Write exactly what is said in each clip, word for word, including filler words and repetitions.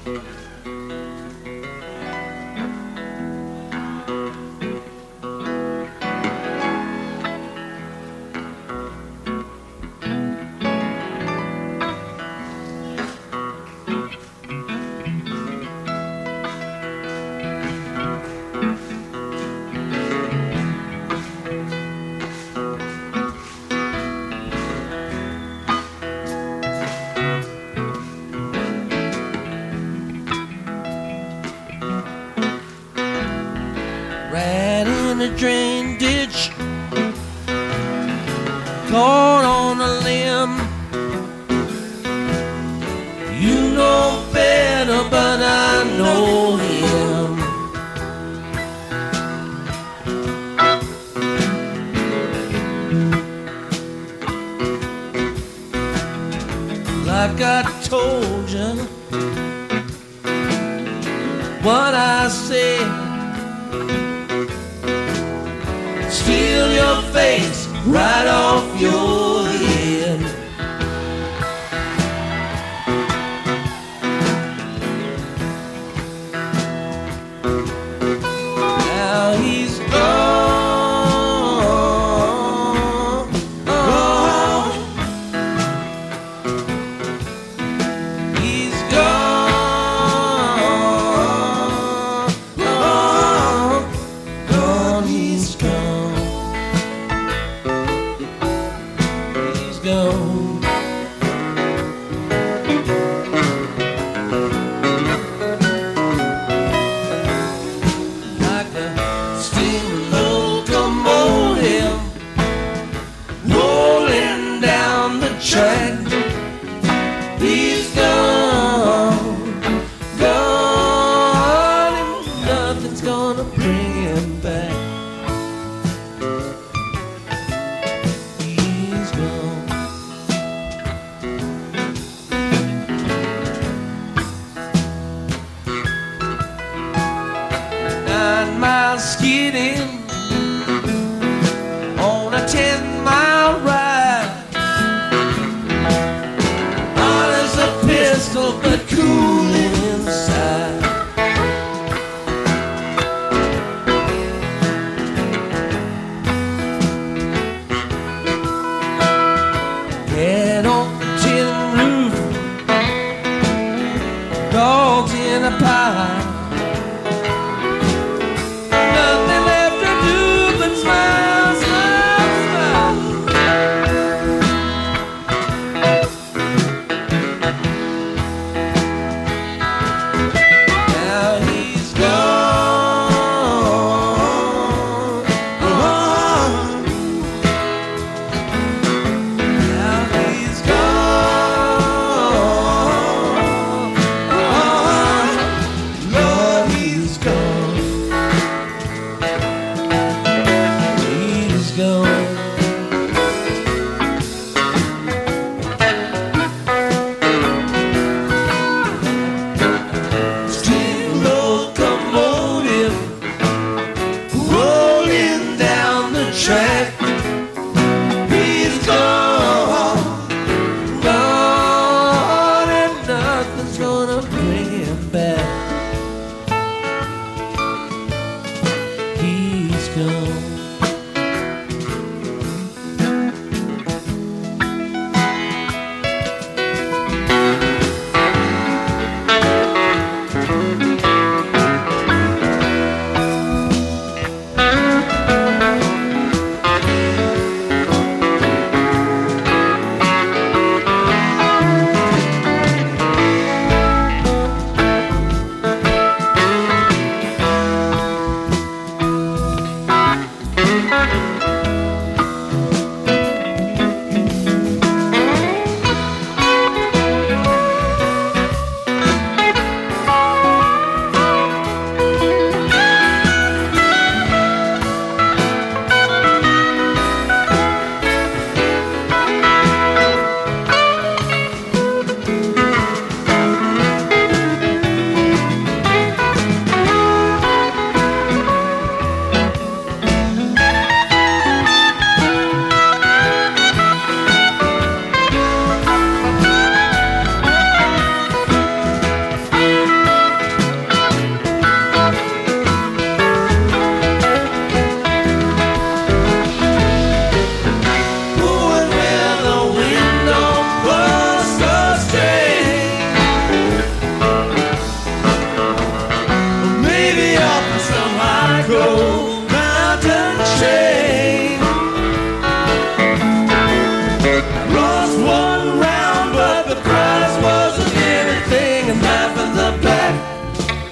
Right in the drain ditch, caught on a limb. You know better, but I know him. Like I told you, what I said. Steal your face right off your head. Now he's gone, gone. He's gone, gone, gone. He's gone. Gone. Like a steam locomotive rolling down the track. He's gone, gone, and nothing's gonna bring him back. Skidding on a ten mile ride. Hot as a pistol, but cool inside. Get off the tin roof, dogs in a pile. Track. He's gone, gone, and nothing's gonna bring him back. He's gone.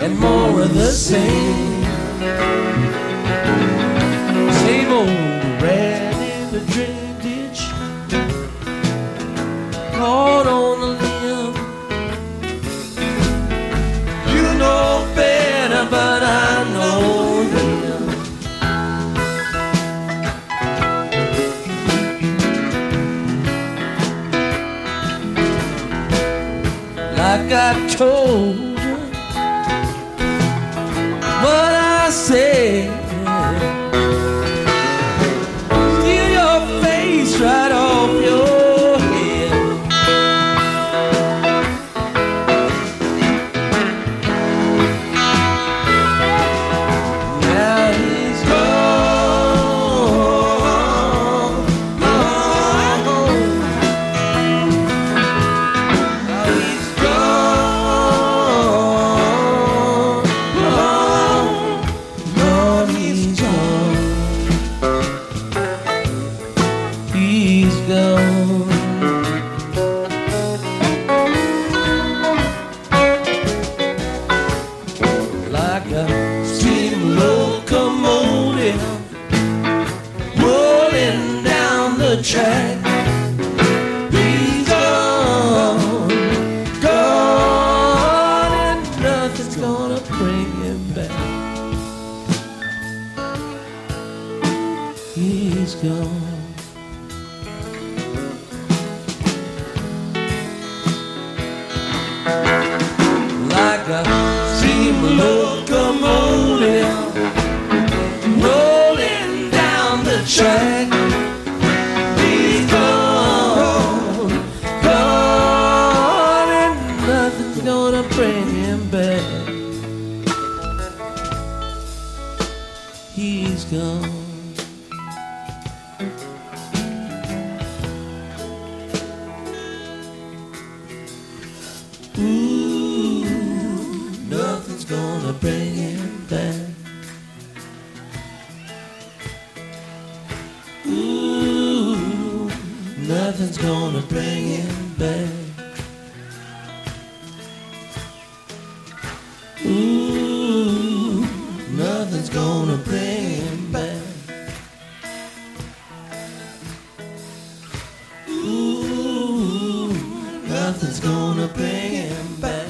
and more of the same. Same old rat in the drain ditch, caught on the limb. You know better, but I know him. Like I told you what I said, steal your face right off your head. Now he's gone, gone. Now he's gone, gone. Lord, he's gone. He's gone. Like a steam locomotive rolling down the track. He's gone, gone, and nothing's gonna bring him back. He's gone. Like a steam locomotive rolling down the track. He's gone, gone, and nothing's gonna bring him back. He's gone. Ooh, nothing's gonna bring him back. Ooh, nothing's gonna bring him back. Ooh, nothing's gonna bring him back. Ooh, nothing's gonna bring him back.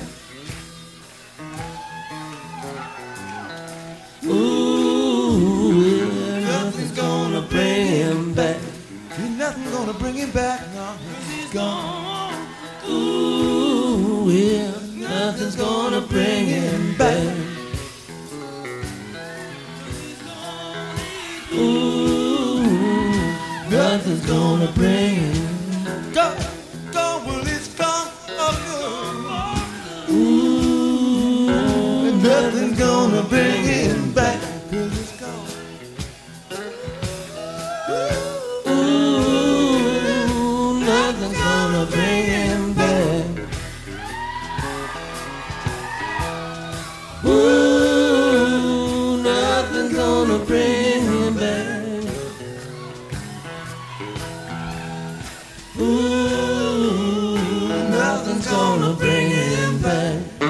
Ooh, yeah, nothing's gonna bring him back. Ain't nothing gonna bring him back. No, he's gone. Ooh, yeah, nothing's gonna bring him back. Ooh, nothing's gonna bring him. Go, go, well, it's gone. Oh, Ooh, and nothing's gonna bring him back. 'Cause it's gone. ooh, nothing's gonna bring him back. Ooh, nothing's gonna bring him back. Ooh, nothing's gonna bring him back.